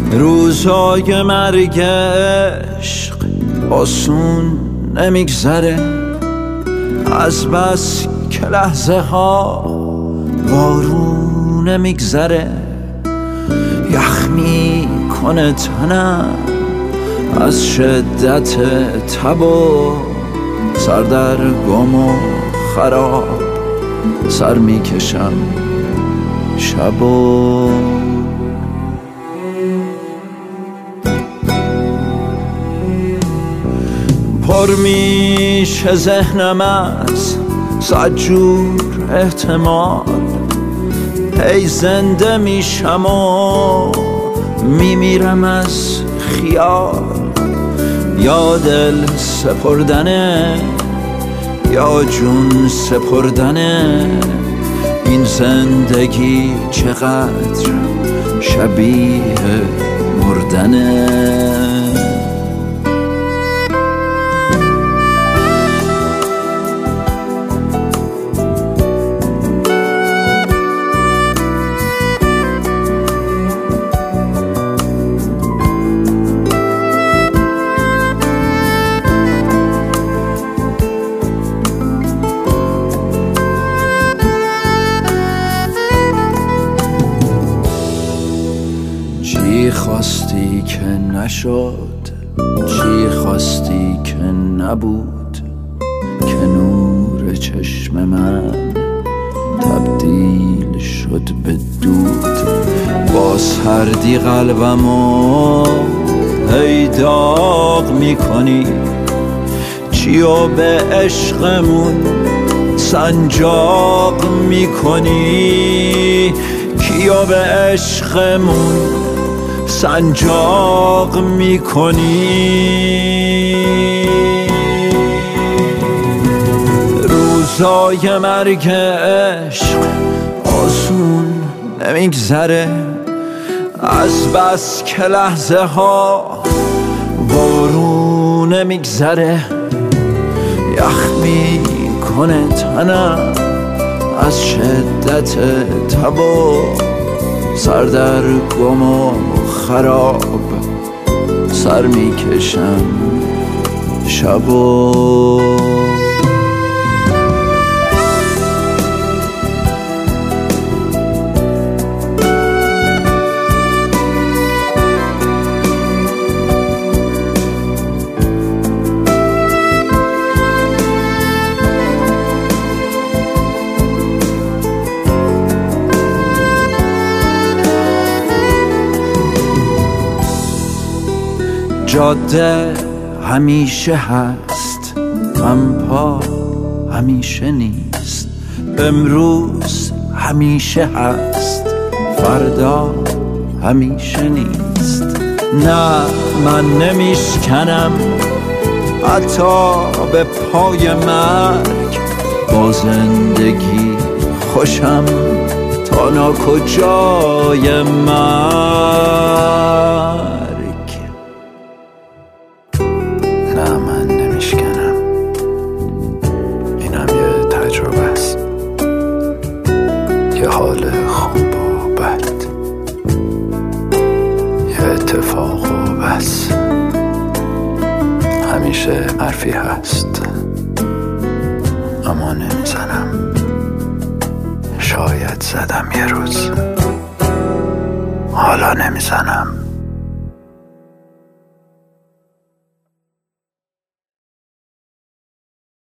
روزای مرگ عشق آسون نمیگذره، از بس که لحظه ها بارون نمیگذره. یخ میکنه تنم از شدت تب و سردرگم و خراب، سر میکشم شب و پر میشه ذهنم از صد جور احتمال. هی زنده میشم و میمیرم از خیال. یا دل سپردنه یا جون سپردنه، این زندگی چقدر شبیه مردنه. چی خواستی که نشد، چی خواستی که نبود، که نور چشم من تبدیل شد به دود. با سردی قلبمو هی داغ میکنی، چیو به عشقمون سنجاق میکنی، کیو به عشقمون سنجاق میکنی. روزای مرگ عشق آسون نمیگذره، از بس که لحظه ها بارون نمیگذره. یخ میکنه تنم از شدت تب و سردرگم و خراب، سر میکشم شب و جاده همیشه هست، پا همیشه نیست. امروز همیشه هست، فردا همیشه نیست. نه من نمیشکنم حتی به پای مرگ، با زندگی خوشم تا ناکجای مرگ. نه من نمیشکنم، اینم یه تجربه است، یه حال خوب و بد، یه اتفاق و بس. همیشه حرفی هست اما نمیزنم، شاید زدم یه روز، حالا نمیزنم.